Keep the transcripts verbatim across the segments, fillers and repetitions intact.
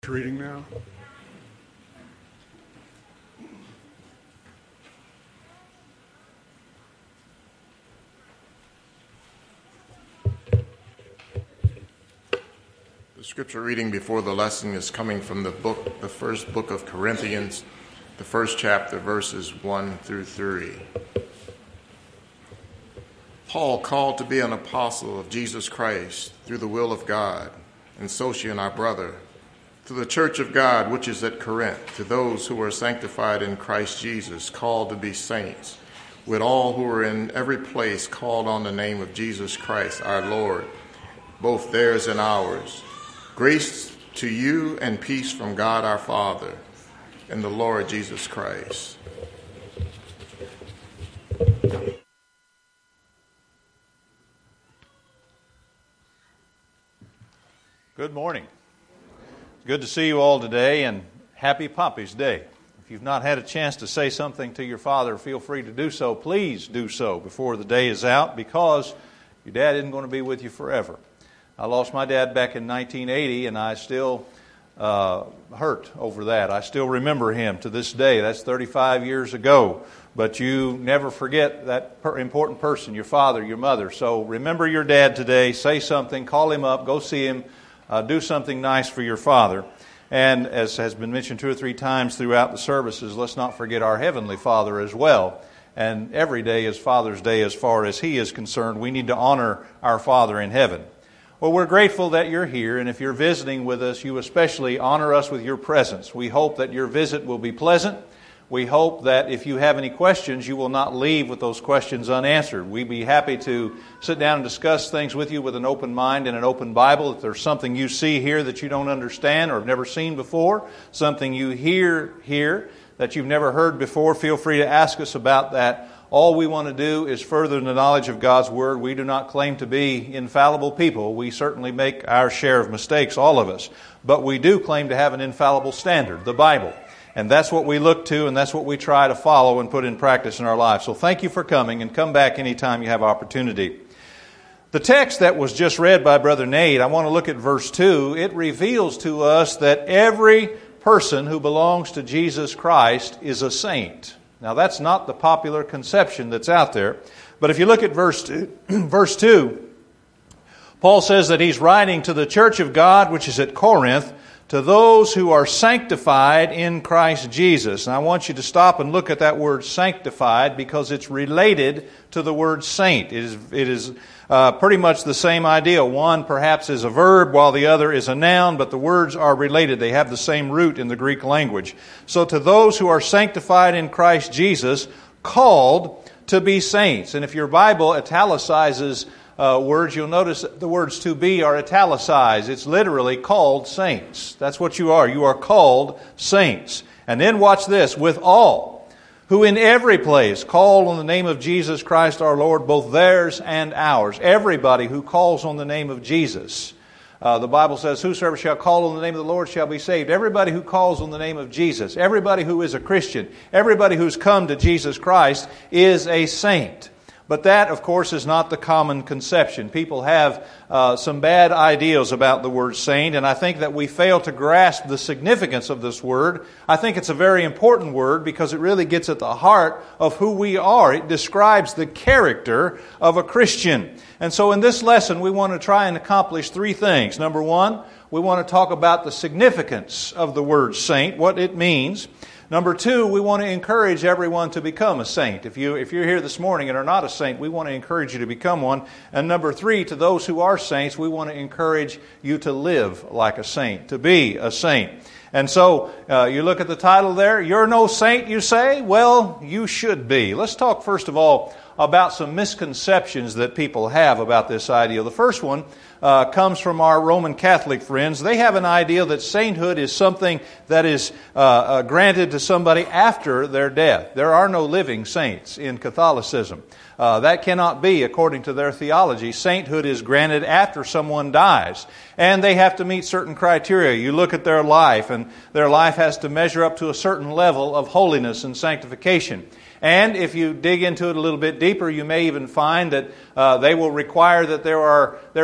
Reading now. The scripture reading before the lesson is coming from the book, the first book of Corinthians, the first chapter, verses one through three. Paul, called to be an apostle of Jesus Christ through the will of God, and Sotion, our brother, to the church of God which is at Corinth, to those who are sanctified in Christ Jesus, called to be saints, with all who are in every place called on the name of Jesus Christ, our Lord, both theirs and ours. Grace to you and peace from God our Father and the Lord Jesus Christ. Good morning. It's good to see you all today, and happy Poppy's Day. If you've not had a chance to say something to your father, feel free to do so. Please do so before the day is out, because your dad isn't going to be with you forever. I lost my dad back in nineteen eighty, and I still uh, hurt over that. I still remember him to this day. That's thirty-five years ago. But you never forget that per- important person, your father, your mother. So remember your dad today. Say something. Call him up. Go see him. Uh, do something nice for your father. And as has been mentioned two or three times throughout the services, let's not forget our Heavenly Father as well. And every day is Father's Day as far as He is concerned. We need to honor our Father in heaven. Well, we're grateful that you're here, and if you're visiting with us, you especially honor us with your presence. We hope that your visit will be pleasant. We hope that if you have any questions, you will not leave with those questions unanswered. We'd be happy to sit down and discuss things with you with an open mind and an open Bible. If there's something you see here that you don't understand or have never seen before, something you hear here that you've never heard before, feel free to ask us about that. All we want to do is further the knowledge of God's Word. We do not claim to be infallible people. We certainly make our share of mistakes, all of us. But we do claim to have an infallible standard, the Bible. And that's what we look to, and that's what we try to follow and put in practice in our lives. So thank you for coming, and come back anytime you have opportunity. The text that was just read by Brother Nate, I want to look at verse two. It reveals to us that every person who belongs to Jesus Christ is a saint. Now that's not the popular conception that's out there. But if you look at verse two, verse two, Paul says that he's writing to the church of God, which is at Corinth, to those who are sanctified in Christ Jesus. And I want you to stop and look at that word sanctified, because it's related to the word saint. It is, it is uh, pretty much the same idea. One perhaps is a verb while the other is a noun, but the words are related. They have the same root in the Greek language. So to those who are sanctified in Christ Jesus, called to be saints. And if your Bible italicizes Uh, words, you'll notice the words to be are italicized. It's literally called saints. That's what you are. You are called saints. And then watch this. With all who in every place call on the name of Jesus Christ our Lord, both theirs and ours. Everybody who calls on the name of Jesus. Uh, the Bible says, whosoever shall call on the name of the Lord shall be saved. Everybody who calls on the name of Jesus, everybody who is a Christian, everybody who's come to Jesus Christ is a saint. But that, of course, is not the common conception. People have uh, some bad ideas about the word saint, and I think that we fail to grasp the significance of this word. I think it's a very important word because it really gets at the heart of who we are. It describes the character of a Christian. And so in this lesson, we want to try and accomplish three things. Number one, we want to talk about the significance of the word saint, what it means. Number two, we want to encourage everyone to become a saint. If you, if you're here this morning and are not a saint, we want to encourage you to become one. And number three, to those who are saints, we want to encourage you to live like a saint, to be a saint. And so uh, you look at the title there, You're No Saint, you say? Well, you should be. Let's talk first of all about some misconceptions that people have about this idea. The first one uh, comes from our Roman Catholic friends. They have an idea that sainthood is something that is uh, uh, granted to somebody after their death. There are no living saints in Catholicism. Uh, that cannot be according to their theology. Sainthood is granted after someone dies. And they have to meet certain criteria. You look at their life, and their life has to measure up to a certain level of holiness and sanctification. And if you dig into it a little bit deeper, you may even find that uh, they will require that there are there is a record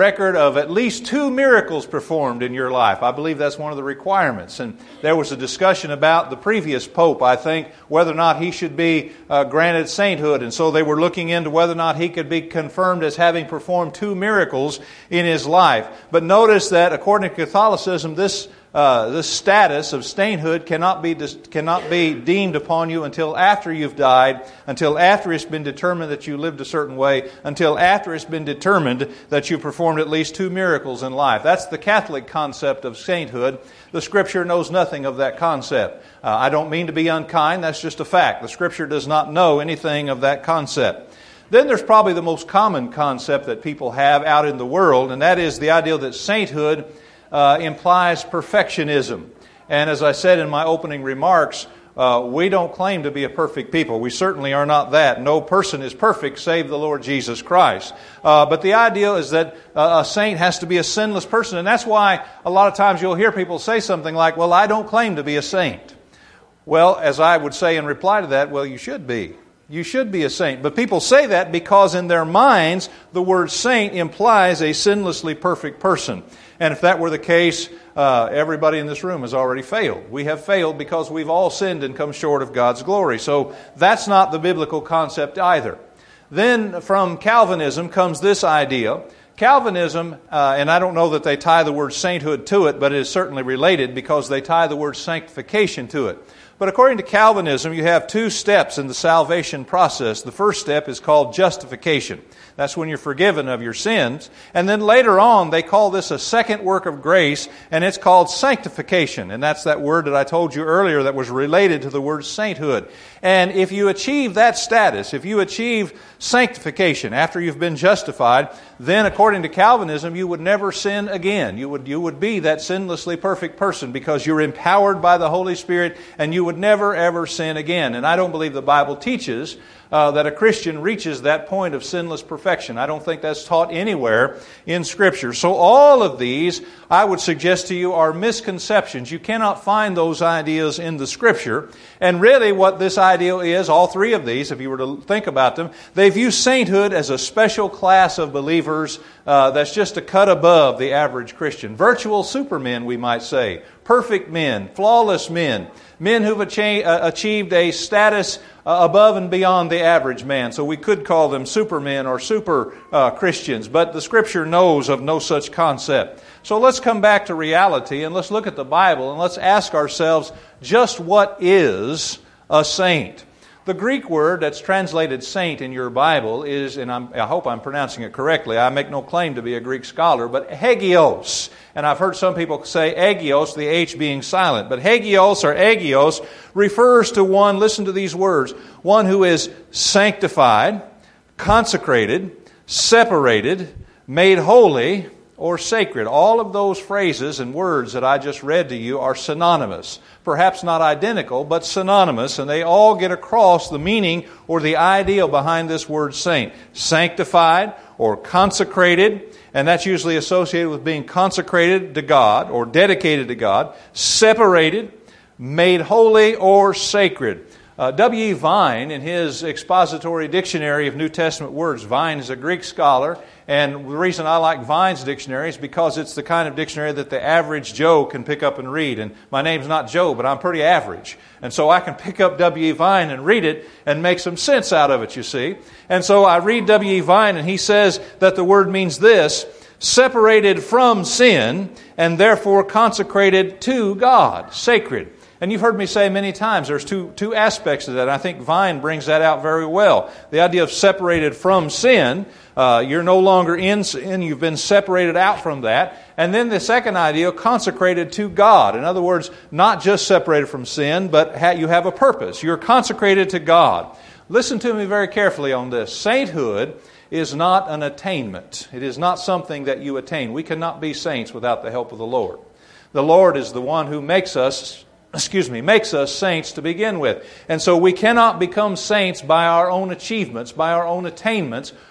record of at least two miracles performed in your life. I believe that's one of the requirements. And there was a discussion about the previous pope, I think, whether or not he should be uh, granted sainthood. And so they were looking into whether or not he could be confirmed as having performed two miracles in his life. But notice that according to Catholicism, this Uh, this status of sainthood cannot be cannot be deemed upon you until after you've died, until after it's been determined that you lived a certain way, until after it's been determined that you performed at least two miracles in life. That's the Catholic concept of sainthood. The Scripture knows nothing of that concept. Uh, I don't mean to be unkind, that's just a fact. The Scripture does not know anything of that concept. Then there's probably the most common concept that people have out in the world, and that is the idea that sainthood Uh, implies perfectionism. And as I said in my opening remarks, uh, we don't claim to be a perfect people. We certainly are not that. No person is perfect save the Lord Jesus Christ. Uh, but the idea is that uh, a saint has to be a sinless person. And that's why a lot of times you'll hear people say something like, well, I don't claim to be a saint. Well, as I would say in reply to that, well, you should be. You should be a saint. But people say that because in their minds, the word saint implies a sinlessly perfect person. And if that were the case, uh, everybody in this room has already failed. We have failed because we've all sinned and come short of God's glory. So that's not the biblical concept either. Then from Calvinism comes this idea. Calvinism, uh, and I don't know that they tie the word sainthood to it, but it is certainly related because they tie the word sanctification to it. But according to Calvinism, you have two steps in the salvation process. The first step is called justification. That's when you're forgiven of your sins. And then later on, they call this a second work of grace, and it's called sanctification. And that's that word that I told you earlier that was related to the word sainthood. And if you achieve that status, if you achieve sanctification after you've been justified, then according to Calvinism, you would never sin again. You would, you would be that sinlessly perfect person because you're empowered by the Holy Spirit and you would never ever sin again. And I don't believe the Bible teaches Uh, that a Christian reaches that point of sinless perfection. I don't think that's taught anywhere in Scripture. So all of these, I would suggest to you, are misconceptions. You cannot find those ideas in the Scripture. And really what this idea is, all three of these, if you were to think about them, they view sainthood as a special class of believers uh, that's just a cut above the average Christian. Virtual supermen, we might say. Perfect men, flawless men, men who've achieved, uh, achieved a status uh, above and beyond the average man. So we could call them supermen or super uh, Christians, but the Scripture knows of no such concept. So let's come back to reality and let's look at the Bible and let's ask ourselves, just what is a saint? The Greek word that's translated saint in your Bible is, and I'm, I hope I'm pronouncing it correctly, I make no claim to be a Greek scholar, but hagios. And I've heard some people say agios, the H being silent. But hagios or agios refers to one, listen to these words, one who is sanctified, consecrated, separated, made holy, or sacred. All of those phrases and words that I just read to you are synonymous. Perhaps not identical, but synonymous, and they all get across the meaning or the idea behind this word saint. Sanctified or consecrated, and that's usually associated with being consecrated to God or dedicated to God. Separated, made holy, or sacred. Uh, W E Vine, in his expository dictionary of New Testament words, Vine is a Greek scholar, and the reason I like Vine's dictionary is because it's the kind of dictionary that the average Joe can pick up and read. And my name's not Joe, but I'm pretty average. And so I can pick up W E Vine and read it and make some sense out of it, you see. And so I read W E Vine, and he says that the word means this: separated from sin and therefore consecrated to God, sacred. And you've heard me say many times there's two, two aspects to that. And I think Vine brings that out very well. The idea of separated from sin, uh, you're no longer in sin, you've been separated out from that. And then the second idea, consecrated to God. In other words, not just separated from sin, but ha- you have a purpose. You're consecrated to God. Listen to me very carefully on this. Sainthood is not an attainment. It is not something that you attain. We cannot be saints without the help of the Lord. The Lord is the one who makes us excuse me, makes us saints to begin with. And so we cannot become saints by our own achievements, by our own attainments.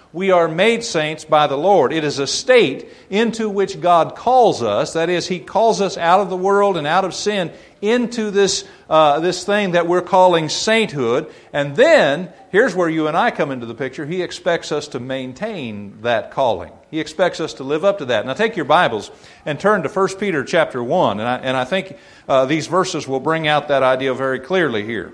We are made saints by the Lord. It is a state into which God calls us. That is, He calls us out of the world and out of sin into this uh, this thing that we're calling sainthood. And then, here's where you and I come into the picture. He expects us to maintain that calling. He expects us to live up to that. Now take your Bibles and turn to First Peter chapter one. And I, and I think uh, these verses will bring out that idea very clearly here.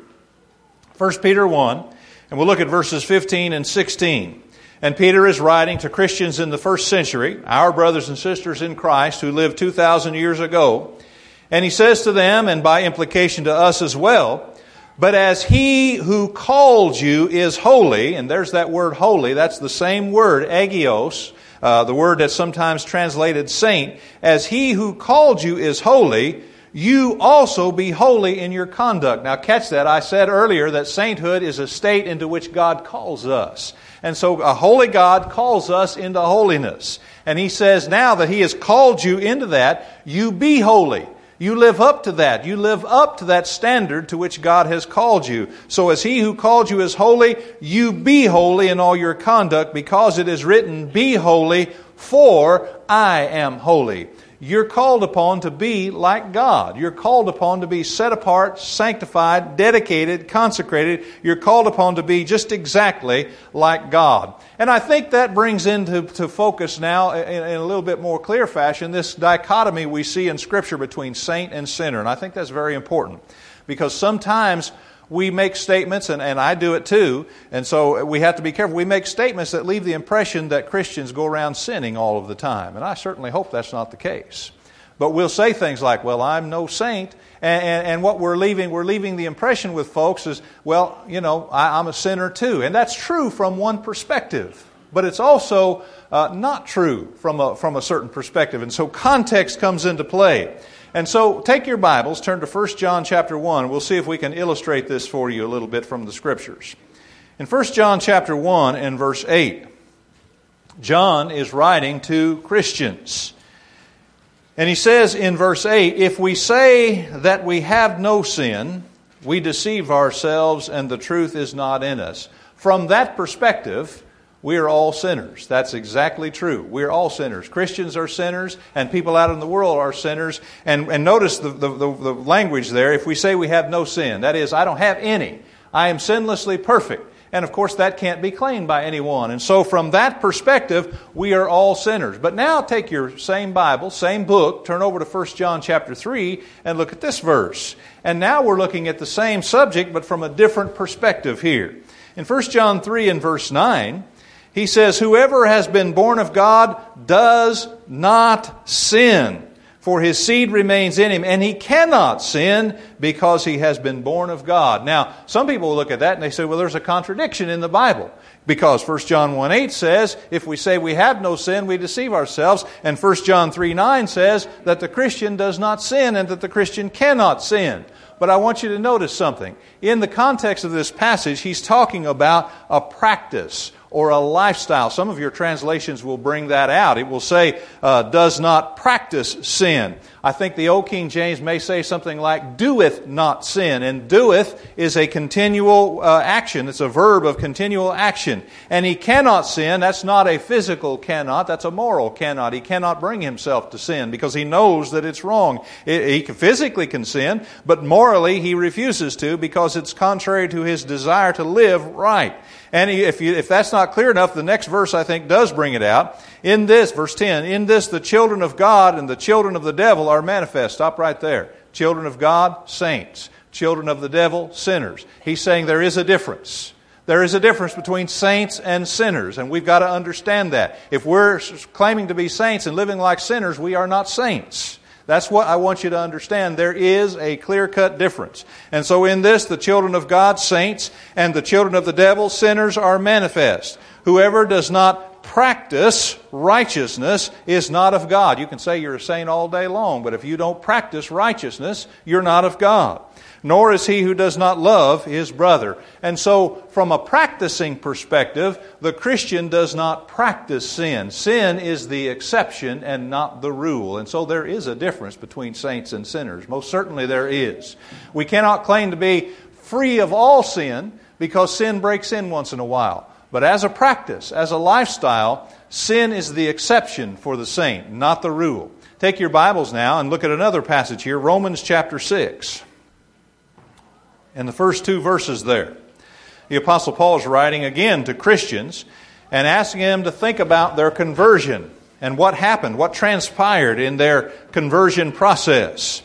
First Peter one, and we'll look at verses fifteen and sixteen. And Peter is writing to Christians in the first century, our brothers and sisters in Christ who lived two thousand years ago. And he says to them, and by implication to us as well, but as He who called you is holy, and there's that word holy, that's the same word, agios, uh, the word that's sometimes translated saint, as He who called you is holy, you also be holy in your conduct. Now catch that. I said earlier that sainthood is a state into which God calls us. And so a holy God calls us into holiness. And He says now that He has called you into that, you be holy. You live up to that. You live up to that standard to which God has called you. So as He who called you is holy, you be holy in all your conduct, because it is written, be holy, for I am holy. You're called upon to be like God. You're called upon to be set apart, sanctified, dedicated, consecrated. You're called upon to be just exactly like God. And I think that brings into to focus now in, in a little bit more clear fashion this dichotomy we see in Scripture between saint and sinner. And I think that's very important, because sometimes we make statements, and, and I do it too, and so we have to be careful. We make statements that leave the impression that Christians go around sinning all of the time, and I certainly hope that's not the case. But we'll say things like, well, I'm no saint, and, and, and what we're leaving, we're leaving the impression with folks is, well, you know, I, I'm a sinner too. And that's true from one perspective, but it's also uh, not true from a, from a certain perspective, and so context comes into play. And so take your Bibles, turn to First John chapter one. We'll see if we can illustrate this for you a little bit from the Scriptures. In First John chapter one and verse eight, John is writing to Christians. And he says in verse eight, if we say that we have no sin, we deceive ourselves and the truth is not in us. From that perspective, we are all sinners. That's exactly true. We're all sinners. Christians are sinners, and people out in the world are sinners. And, and notice the, the, the, the language there. If we say we have no sin, that is, I don't have any. I am sinlessly perfect. And of course, that can't be claimed by anyone. And so from that perspective, we are all sinners. But now take your same Bible, same book, turn over to First John chapter three, and look at this verse. And now we're looking at the same subject, but from a different perspective here. In First John three and verse nine, he says, whoever has been born of God does not sin, for his seed remains in him, and he cannot sin because he has been born of God. Now, some people will look at that and they say, well, there's a contradiction in the Bible. Because First John one eight says, if we say we have no sin, we deceive ourselves. And First John three nine says that the Christian does not sin and that the Christian cannot sin. But I want you to notice something. In the context of this passage, he's talking about a practice or a lifestyle. Some of your translations will bring that out. It will say, uh, does not practice sin. I think the Old King James may say something like, doeth not sin. And doeth is a continual uh, action. It's a verb of continual action. And he cannot sin. That's not a physical cannot. That's a moral cannot. He cannot bring himself to sin because he knows that it's wrong. He physically can sin, but morally he refuses to because it's contrary to his desire to live right. And if you, if that's not clear enough, the next verse I think does bring it out. In this, verse ten, in this the children of God and the children of the devil are manifest. Stop right there. Children of God, saints. Children of the devil, sinners. He's saying there is a difference. There is a difference between saints and sinners, and we've got to understand that. If we're claiming to be saints and living like sinners, we are not saints. That's what I want you to understand. There is a clear-cut difference. And so in this, the children of God, saints, and the children of the devil, sinners, are manifest. Whoever does not practice righteousness is not of God. You can say you're a saint all day long, but if you don't practice righteousness, you're not of God. Nor is he who does not love his brother. And so, from a practicing perspective, the Christian does not practice sin. Sin is the exception and not the rule. And so there is a difference between saints and sinners. Most certainly there is. We cannot claim to be free of all sin because sin breaks in once in a while. But as a practice, as a lifestyle, sin is the exception for the saint, not the rule. Take your Bibles now and look at another passage here, Romans chapter six. In the first two verses there, the Apostle Paul is writing again to Christians and asking them to think about their conversion and what happened, what transpired in their conversion process.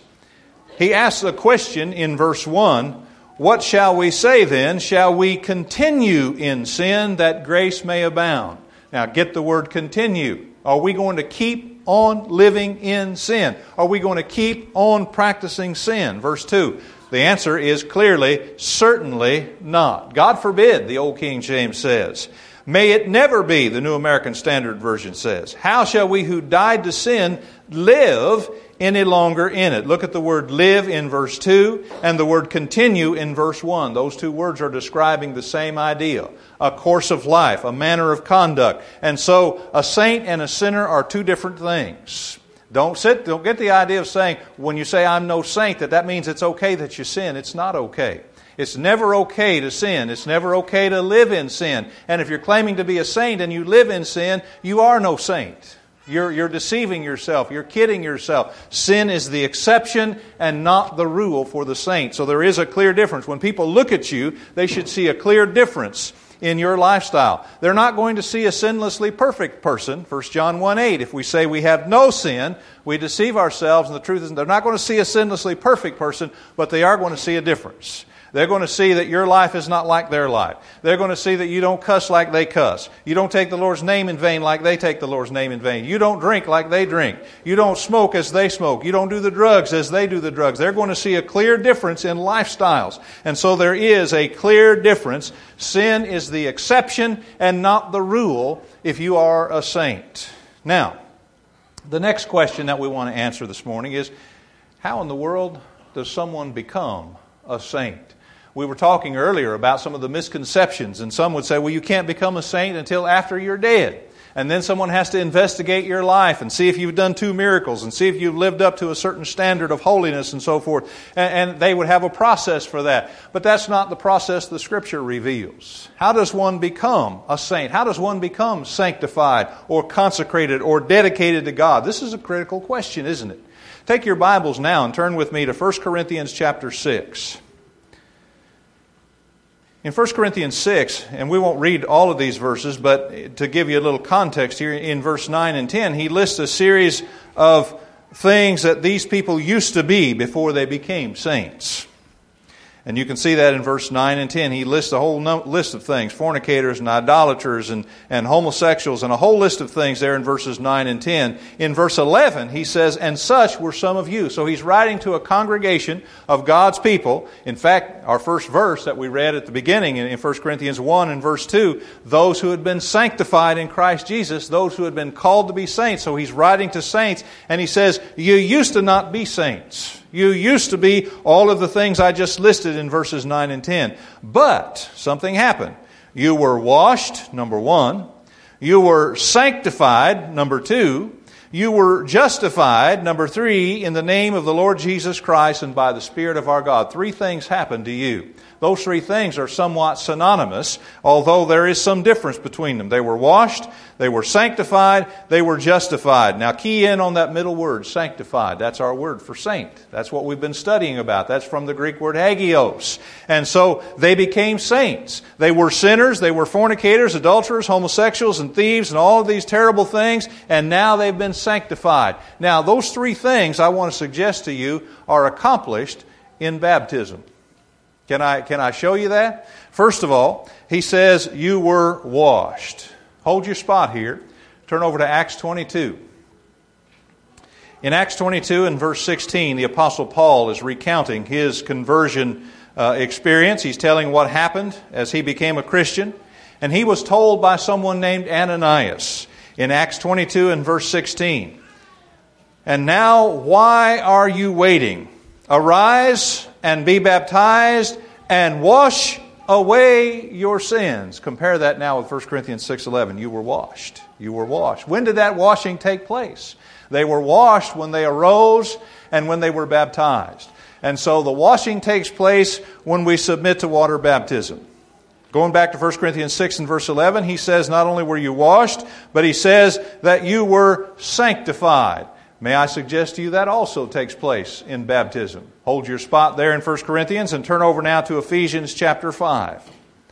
He asks a question in verse one, "What shall we say then? Shall we continue in sin that grace may abound?" Now get the word continue. Are we going to keep on living in sin? Are we going to keep on practicing sin? Verse two. The answer is clearly, certainly not. God forbid, the old King James says. May it never be, the New American Standard Version says. How shall we who died to sin live any longer in it? Look at the word live in verse two and the word continue in verse one. Those two words are describing the same idea. A course of life, a manner of conduct. And so a saint and a sinner are two different things. Don't sit, don't get the idea of saying, when you say I'm no saint, that that means it's okay that you sin. It's not okay. It's never okay to sin. It's never okay to live in sin. And if you're claiming to be a saint and you live in sin, you are no saint. You're, you're deceiving yourself. You're kidding yourself. Sin is the exception and not the rule for the saint. So there is a clear difference. When people look at you, they should see a clear difference in your lifestyle. They're not going to see a sinlessly perfect person. First John one eight, if we say we have no sin, we deceive ourselves, and the truth is they're not going to see a sinlessly perfect person, but they are going to see a difference. They're going to see that your life is not like their life. They're going to see that you don't cuss like they cuss. You don't take the Lord's name in vain like they take the Lord's name in vain. You don't drink like they drink. You don't smoke as they smoke. You don't do the drugs as they do the drugs. They're going to see a clear difference in lifestyles. And so there is a clear difference. Sin is the exception and not the rule if you are a saint. Now, the next question that we want to answer this morning is, how in the world does someone become a saint? We were talking earlier about some of the misconceptions, and some would say, well, you can't become a saint until after you're dead. And then someone has to investigate your life and see if you've done two miracles and see if you've lived up to a certain standard of holiness and so forth. And, and they would have a process for that. But that's not the process the Scripture reveals. How does one become a saint? How does one become sanctified or consecrated or dedicated to God? This is a critical question, isn't it? Take your Bibles now and turn with me to First Corinthians chapter six. In First Corinthians six, and we won't read all of these verses, but to give you a little context here, in verse nine and ten, he lists a series of things that these people used to be before they became saints. And you can see that in verse nine and ten. He lists a whole no- list of things, fornicators and idolaters and, and homosexuals, and a whole list of things there in verses nine and ten. In verse eleven, he says, and such were some of you. So he's writing to a congregation of God's people. In fact, our first verse that we read at the beginning in, in First Corinthians one and verse two, those who had been sanctified in Christ Jesus, those who had been called to be saints. So he's writing to saints, and he says, you used to not be saints. You used to be all of the things I just listed in verses nine and ten. But something happened. You were washed, number one. You were sanctified, number two. You were justified, number three, in the name of the Lord Jesus Christ and by the Spirit of our God. Three things happened to you. Those three things are somewhat synonymous, although there is some difference between them. They were washed, they were sanctified, they were justified. Now key in on that middle word, sanctified. That's our word for saint. That's what we've been studying about. That's from the Greek word hagios. And so they became saints. They were sinners, they were fornicators, adulterers, homosexuals, and thieves, and all of these terrible things, and now they've been sanctified. Now those three things I want to suggest to you are accomplished in baptism. Can I, can I show you that? First of all, he says you were washed. Hold your spot here. Turn over to Acts twenty-two. In Acts twenty-two and verse sixteen, the Apostle Paul is recounting his conversion uh, experience. He's telling what happened as he became a Christian. And he was told by someone named Ananias in Acts twenty-two and verse sixteen, and now why are you waiting? Arise and be baptized and wash away your sins. Compare that now with First Corinthians six eleven. You were washed. You were washed. When did that washing take place? They were washed when they arose and when they were baptized. And so the washing takes place when we submit to water baptism. Going back to First Corinthians six and verse eleven, he says not only were you washed, but he says that you were sanctified. May I suggest to you that also takes place in baptism. Hold your spot there in First Corinthians and turn over now to Ephesians chapter five.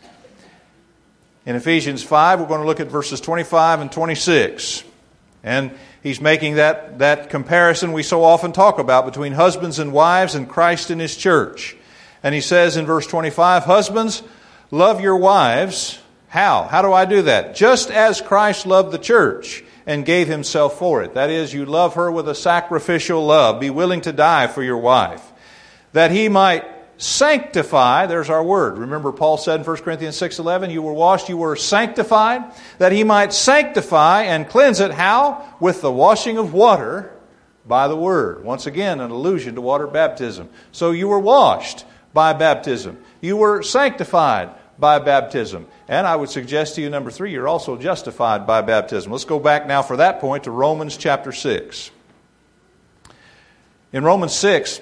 In Ephesians five, we're going to look at verses twenty-five and twenty-six. And he's making that, that comparison we so often talk about between husbands and wives and Christ and His church. And he says in verse twenty-five, husbands, love your wives. How? How do I do that? Just as Christ loved the church and gave Himself for it. That is, you love her with a sacrificial love. Be willing to die for your wife. That He might sanctify, there's our word. Remember Paul said in First Corinthians six eleven, you were washed, you were sanctified. That He might sanctify and cleanse it. How? With the washing of water by the word. Once again, an allusion to water baptism. So you were washed by baptism. You were sanctified by baptism. And I would suggest to you, number three, you're also justified by baptism. Let's go back now for that point to Romans chapter six. In Romans six,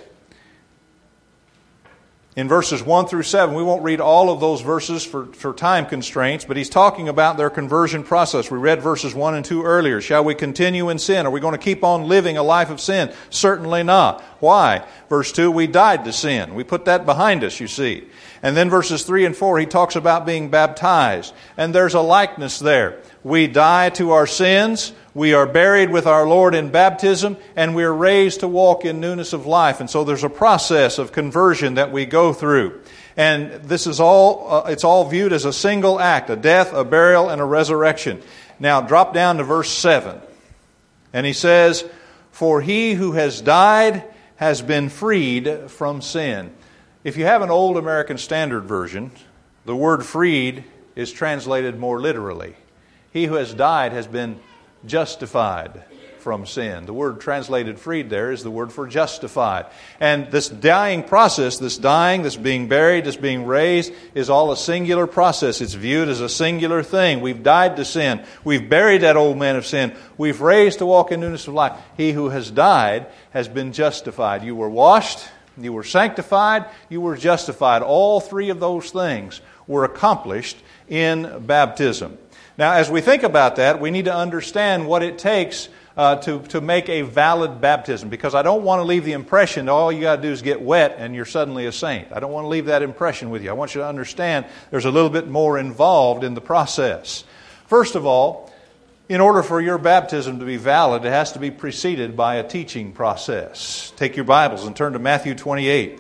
in verses one through seven, we won't read all of those verses for, for time constraints, but he's talking about their conversion process. We read verses one and two earlier. Shall we continue in sin? Are we going to keep on living a life of sin? Certainly not. Why? Verse two, we died to sin. We put that behind us, you see. And then verses three and four, he talks about being baptized. And there's a likeness there. We die to our sins. We are buried with our Lord in baptism, and we are raised to walk in newness of life. And so there's a process of conversion that we go through. And this is all, uh, it's all viewed as a single act, a death, a burial, and a resurrection. Now drop down to verse seven. And he says, for he who has died has been freed from sin. If you have an old American Standard Version, the word freed is translated more literally. He who has died has been justified from sin. The word translated freed there is the word for justified. And this dying process, this dying, this being buried, this being raised, is all a singular process. It's viewed as a singular thing. We've died to sin. We've buried that old man of sin. We've raised to walk in newness of life. He who has died has been justified. You were washed, you were sanctified, you were justified. All three of those things were accomplished in baptism. Now, as we think about that, we need to understand what it takes uh, to, to make a valid baptism, because I don't want to leave the impression that all you got to do is get wet and you're suddenly a saint. I don't want to leave that impression with you. I want you to understand there's a little bit more involved in the process. First of all, in order for your baptism to be valid, it has to be preceded by a teaching process. Take your Bibles and turn to Matthew twenty-eight.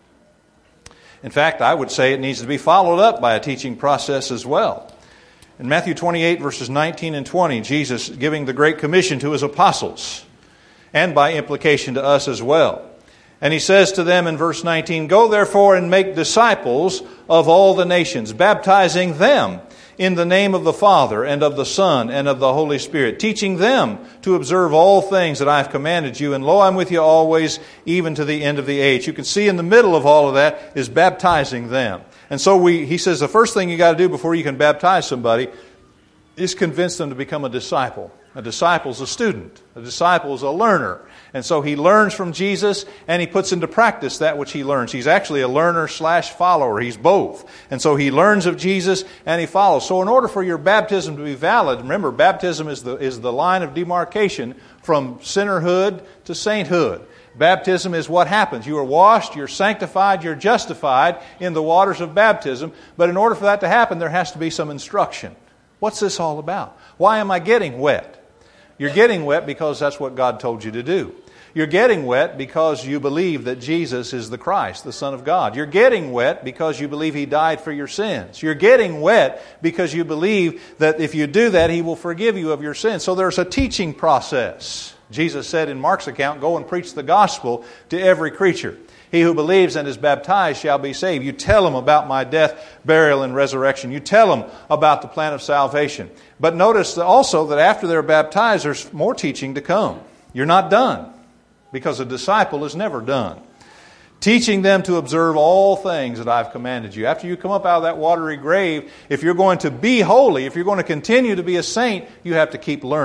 In fact, I would say it needs to be followed up by a teaching process as well. In Matthew twenty-eight, verses nineteen and twenty, Jesus giving the Great Commission to His apostles, and by implication to us as well. And He says to them in verse nineteen, go therefore and make disciples of all the nations, baptizing them in the name of the Father and of the Son and of the Holy Spirit, teaching them to observe all things that I have commanded you. And lo, I'm with you always, even to the end of the age. You can see in the middle of all of that is baptizing them. And so we, he says the first thing you got to do before you can baptize somebody is convince them to become a disciple. A disciple is a student. A disciple is a learner. And so he learns from Jesus and he puts into practice that which he learns. He's actually a learner slash follower. He's both. And so he learns of Jesus and he follows. So in order for your baptism to be valid, remember, baptism is the, is the line of demarcation from sinnerhood to sainthood. Baptism is what happens. You are washed, you're sanctified, you're justified in the waters of baptism. But in order for that to happen, there has to be some instruction. What's this all about? Why am I getting wet? You're getting wet because that's what God told you to do. You're getting wet because you believe that Jesus is the Christ, the Son of God. You're getting wet because you believe He died for your sins. You're getting wet because you believe that if you do that, He will forgive you of your sins. So there's a teaching process. Jesus said in Mark's account, go and preach the gospel to every creature. He who believes and is baptized shall be saved. You tell them about my death, burial, and resurrection. You tell them about the plan of salvation. But notice also that after they're baptized, there's more teaching to come. You're not done, because a disciple is never done. Teaching them to observe all things that I've commanded you. After you come up out of that watery grave, if you're going to be holy, if you're going to continue to be a saint, you have to keep learning.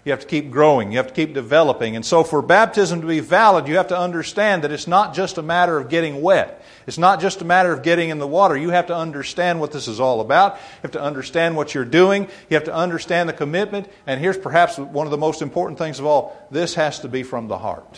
You have to keep growing. You have to keep developing. And so for baptism to be valid, you have to understand that it's not just a matter of getting wet. It's not just a matter of getting in the water. You have to understand what this is all about. You have to understand what you're doing. You have to understand the commitment. And here's perhaps one of the most important things of all. This has to be from the heart.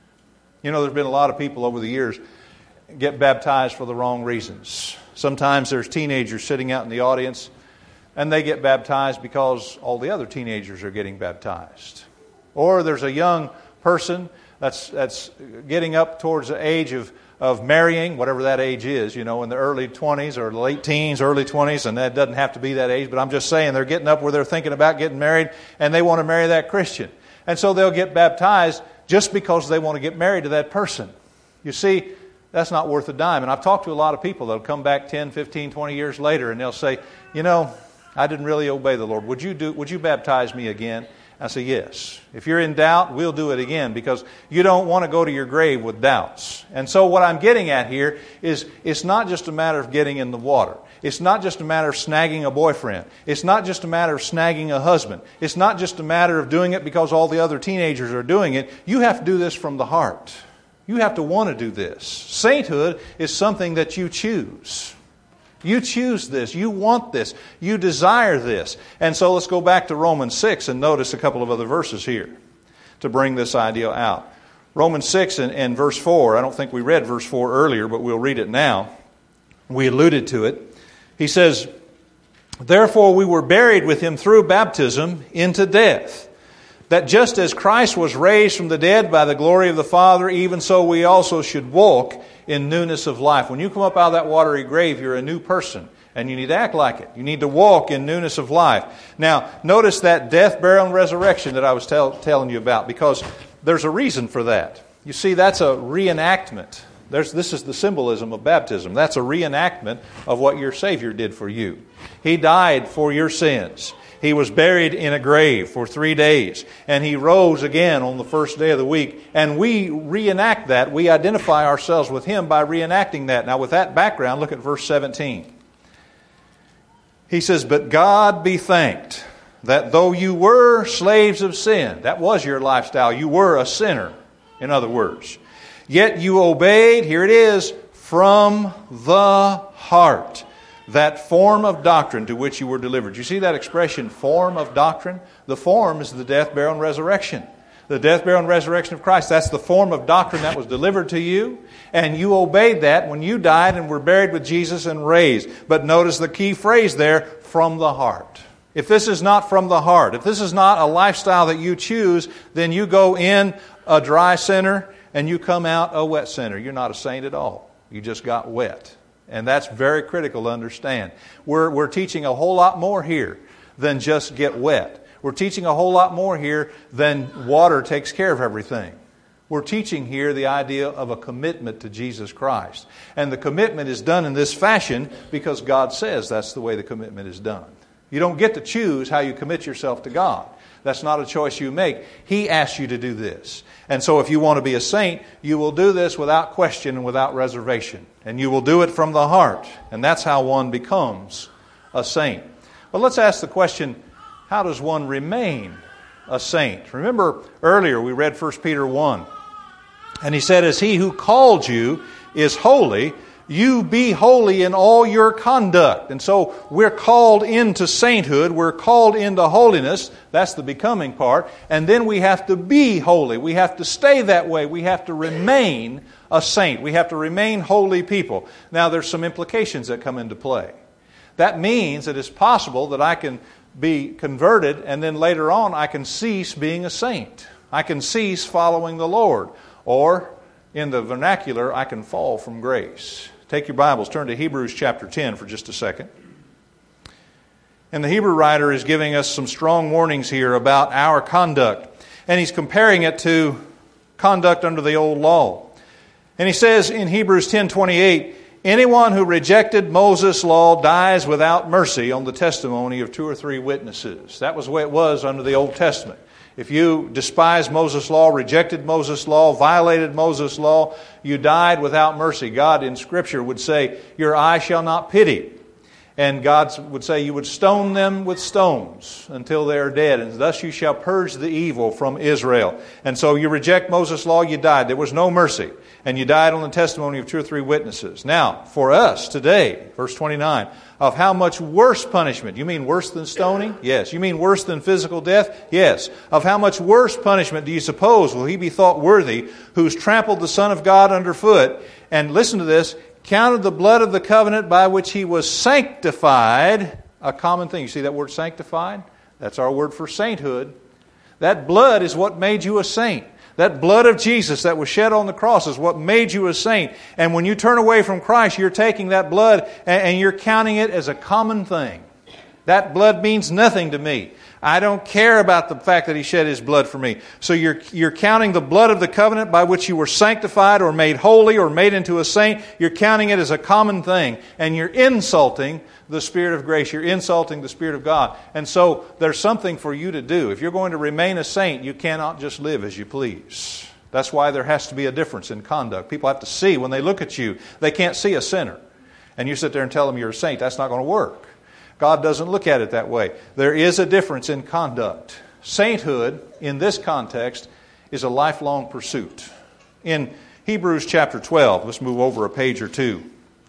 You know, there's been a lot of people over the years get baptized for the wrong reasons. Sometimes there's teenagers sitting out in the audience, and they get baptized because all the other teenagers are getting baptized. Or there's a young person that's that's getting up towards the age of, of marrying, whatever that age is, you know, in the early twenties or late teens, early twenties, and that doesn't have to be that age, but I'm just saying they're getting up where they're thinking about getting married, and they want to marry that Christian. And so they'll get baptized just because they want to get married to that person. You see, that's not worth a dime. And I've talked to a lot of people that'll come back ten, fifteen, twenty years later, and they'll say, you know, I didn't really obey the Lord. Would you do? Would you baptize me again? I say, yes. If you're in doubt, we'll do it again, because you don't want to go to your grave with doubts. And so what I'm getting at here is it's not just a matter of getting in the water. It's not just a matter of snagging a boyfriend. It's not just a matter of snagging a husband. It's not just a matter of doing it because all the other teenagers are doing it. You have to do this from the heart. You have to want to do this. Sainthood is something that you choose. You choose this. You want this. You desire this. And so let's go back to Romans six and notice a couple of other verses here to bring this idea out. Romans six and, and verse four. I don't think we read verse four earlier, but we'll read it now. We alluded to it. He says, therefore we were buried with him through baptism into death, that just as Christ was raised from the dead by the glory of the Father, even so we also should walk in newness of life. When you come up out of that watery grave, you're a new person, and you need to act like it. You need to walk in newness of life. Now, notice that death, burial, and resurrection that I was tell, telling you about, because there's a reason for that. You see, that's a reenactment. There's, this is the symbolism of baptism. That's a reenactment of what your Savior did for you. He died for your sins. He was buried in a grave for three days. And He rose again on the first day of the week. And we reenact that. We identify ourselves with Him by reenacting that. Now with that background, look at verse seventeen. He says, but God be thanked that though you were slaves of sin, that was your lifestyle, you were a sinner, in other words, yet you obeyed, here it is, from the heart, that form of doctrine to which you were delivered. You see that expression, form of doctrine? The form is the death, burial, and resurrection. The death, burial, and resurrection of Christ. That's the form of doctrine that was delivered to you. And you obeyed that when you died and were buried with Jesus and raised. But notice the key phrase there, from the heart. If this is not from the heart, if this is not a lifestyle that you choose, then you go in a dry sinner and you come out a wet sinner. You're not a saint at all. You just got wet. And that's very critical to understand. We're, we're teaching a whole lot more here than just get wet. We're teaching a whole lot more here than water takes care of everything. We're teaching here the idea of a commitment to Jesus Christ. And the commitment is done in this fashion because God says that's the way the commitment is done. You don't get to choose how you commit yourself to God. That's not a choice you make. He asks you to do this. And so if you want to be a saint, you will do this without question and without reservation. And you will do it from the heart. And that's how one becomes a saint. But let's ask the question, how does one remain a saint? Remember earlier we read First Peter one. And he said, as he who called you is holy, you be holy in all your conduct. And so we're called into sainthood. We're called into holiness. That's the becoming part. And then we have to be holy. We have to stay that way. We have to remain a saint. We have to remain holy people. Now there's some implications that come into play. That means that it's possible that I can be converted and then later on I can cease being a saint. I can cease following the Lord. Or in the vernacular, I can fall from grace. Take your Bibles, turn to Hebrews chapter ten for just a second. And the Hebrew writer is giving us some strong warnings here about our conduct. And he's comparing it to conduct under the old law. And he says in Hebrews ten twenty-eight, anyone who rejected Moses' law dies without mercy on the testimony of two or three witnesses. That was the way it was under the Old Testament. If you despised Moses' law, rejected Moses' law, violated Moses' law, you died without mercy. God in Scripture would say, your eye shall not pity. And God would say you would stone them with stones until they are dead. And thus you shall purge the evil from Israel. And so you reject Moses' law, you died. There was no mercy. And you died on the testimony of two or three witnesses. Now, for us today, verse twenty-nine, of how much worse punishment. You mean worse than stoning? Yes. You mean worse than physical death? Yes. Of how much worse punishment do you suppose will he be thought worthy who's trampled the Son of God underfoot? And listen to this. Counted the blood of the covenant by which he was sanctified, a common thing. You see that word sanctified? That's our word for sainthood. That blood is what made you a saint. That blood of Jesus that was shed on the cross is what made you a saint. And when you turn away from Christ, you're taking that blood and you're counting it as a common thing. That blood means nothing to me. I don't care about the fact that He shed His blood for me. So you're, you're counting the blood of the covenant by which you were sanctified or made holy or made into a saint. You're counting it as a common thing. And you're insulting the Spirit of grace. You're insulting the Spirit of God. And so there's something for you to do. If you're going to remain a saint, you cannot just live as you please. That's why there has to be a difference in conduct. People have to see when they look at you. They can't see a sinner. And you sit there and tell them you're a saint. That's not going to work. God doesn't look at it that way. There is a difference in conduct. Sainthood, in this context, is a lifelong pursuit. In Hebrews chapter twelve, let's move over a page or two.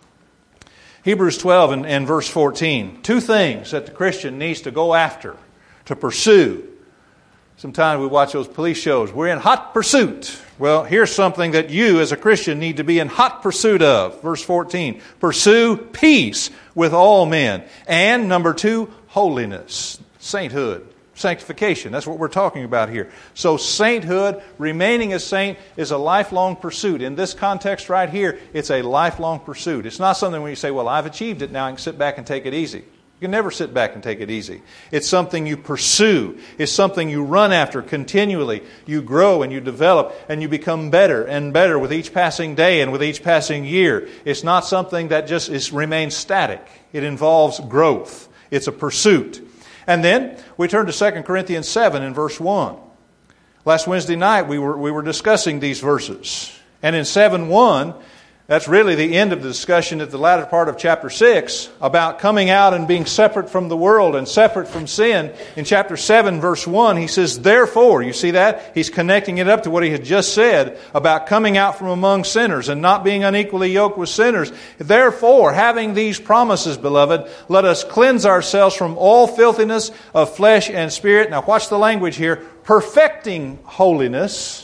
Hebrews twelve and, and verse fourteen. Two things that the Christian needs to go after, to pursue. Sometimes we watch those police shows. We're in hot pursuit. Well, here's something that you as a Christian need to be in hot pursuit of. Verse fourteen. Pursue peace with all men. And number two, holiness. Sainthood. Sanctification. That's what we're talking about here. So sainthood, remaining a saint, is a lifelong pursuit. In this context right here, it's a lifelong pursuit. It's not something when you say, well, I've achieved it, now I can sit back and take it easy. You can never sit back and take it easy. It's something you pursue. It's something you run after continually. You grow and you develop and you become better and better with each passing day and with each passing year. It's not something that just is remains static. It involves growth. It's a pursuit. And then we turn to Second Corinthians seven in verse one. Last Wednesday night we were we were discussing these verses. And in seven one, that's really the end of the discussion at the latter part of chapter six about coming out and being separate from the world and separate from sin. In chapter seven, verse one, he says, therefore, you see that? He's connecting it up to what he had just said about coming out from among sinners and not being unequally yoked with sinners. Therefore, having these promises, beloved, let us cleanse ourselves from all filthiness of flesh and spirit. Now watch the language here. Perfecting holiness,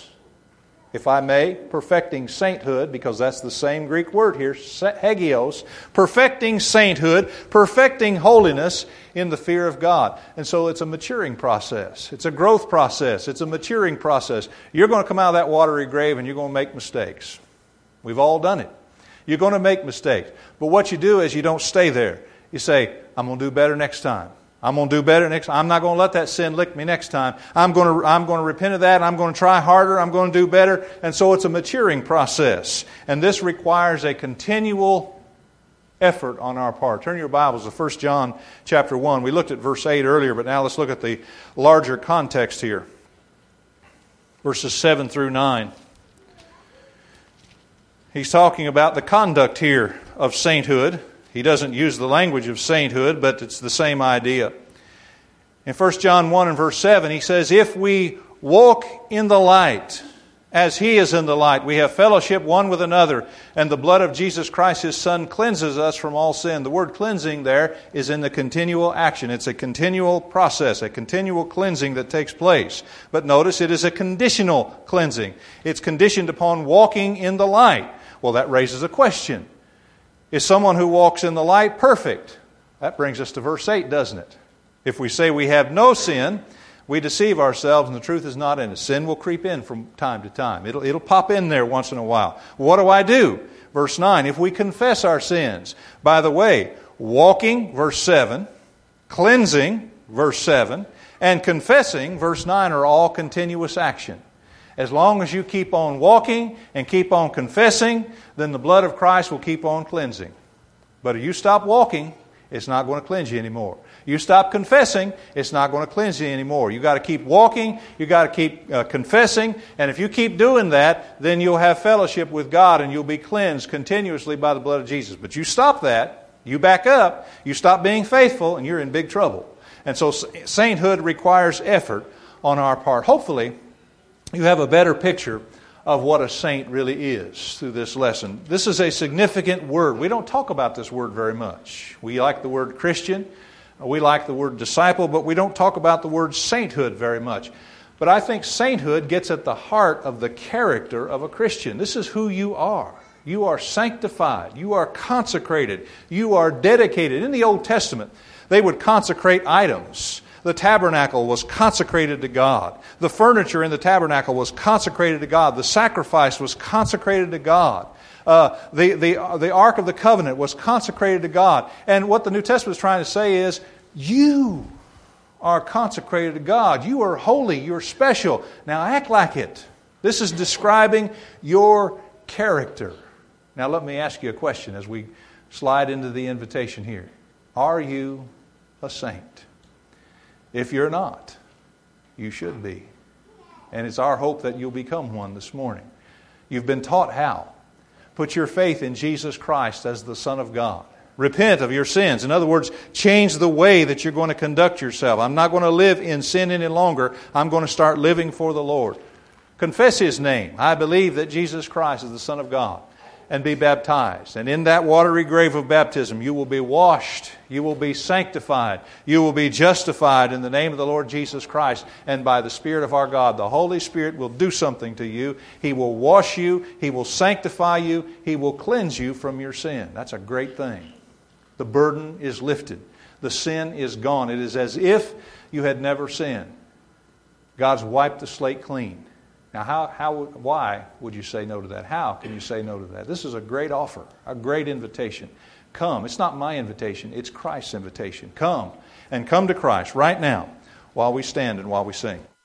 if I may, perfecting sainthood, because that's the same Greek word here, hagios, perfecting sainthood, perfecting holiness in the fear of God. And so it's a maturing process. It's a growth process. It's a maturing process. You're going to come out of that watery grave and you're going to make mistakes. We've all done it. You're going to make mistakes. But what you do is you don't stay there. You say, I'm going to do better next time. I'm going to do better next time. I'm not going to let that sin lick me next time. I'm going to, I'm going to repent of that. I'm going to try harder. I'm going to do better. And so it's a maturing process. And this requires a continual effort on our part. Turn your Bibles to First John chapter one. We looked at verse eight earlier, but now let's look at the larger context here. Verses seven through nine. He's talking about the conduct here of sainthood. He doesn't use the language of sainthood, but it's the same idea. In First John one and verse seven, he says, if we walk in the light, as He is in the light, we have fellowship one with another, and the blood of Jesus Christ, His Son, cleanses us from all sin. The word cleansing there is in the continual action. It's a continual process, a continual cleansing that takes place. But notice it is a conditional cleansing. It's conditioned upon walking in the light. Well, that raises a question. Is someone who walks in the light perfect? That brings us to verse eight, doesn't it? If we say we have no sin, we deceive ourselves and the truth is not in us. Sin will creep in from time to time. It'll, it'll pop in there once in a while. What do I do? Verse nine, if we confess our sins. By the way, walking, verse seven, cleansing, verse seven, and confessing, verse nine, are all continuous action. As long as you keep on walking and keep on confessing, then the blood of Christ will keep on cleansing. But if you stop walking, it's not going to cleanse you anymore. You stop confessing, it's not going to cleanse you anymore. You've got to keep walking, you've got to keep uh, confessing, and if you keep doing that, then you'll have fellowship with God and you'll be cleansed continuously by the blood of Jesus. But you stop that, You back up, you stop being faithful, and you're in big trouble. And so sainthood requires effort on our part. Hopefully, you have a better picture of what a saint really is through this lesson. This is a significant word. We don't talk about this word very much. We like the word Christian, we like the word disciple, but we don't talk about the word sainthood very much. But I think sainthood gets at the heart of the character of a Christian. This is who you are. You are sanctified. You are consecrated. You are dedicated. In the Old Testament, they would consecrate items. The tabernacle was consecrated to God. The furniture in the tabernacle was consecrated to God. The sacrifice was consecrated to God. Uh, the, the, the Ark of the Covenant was consecrated to God. And what the New Testament is trying to say is, you are consecrated to God. You are holy. You're special. Now act like it. This is describing your character. Now let me ask you a question as we slide into the invitation here. Are you a saint? If you're not, you should be. And it's our hope that you'll become one this morning. You've been taught how. Put your faith in Jesus Christ as the Son of God. Repent of your sins. In other words, change the way that you're going to conduct yourself. I'm not going to live in sin any longer. I'm going to start living for the Lord. Confess His name. I believe that Jesus Christ is the Son of God. And be baptized. And in that watery grave of baptism, you will be washed. You will be sanctified. You will be justified in the name of the Lord Jesus Christ. And by the Spirit of our God, the Holy Spirit will do something to you. He will wash you. He will sanctify you. He will cleanse you from your sin. That's a great thing. The burden is lifted. The sin is gone. It is as if you had never sinned. God's wiped the slate clean. Now, how, how, why would you say no to that? How can you say no to that? This is a great offer, a great invitation. Come. It's not my invitation. It's Christ's invitation. Come and come to Christ right now while we stand and while we sing.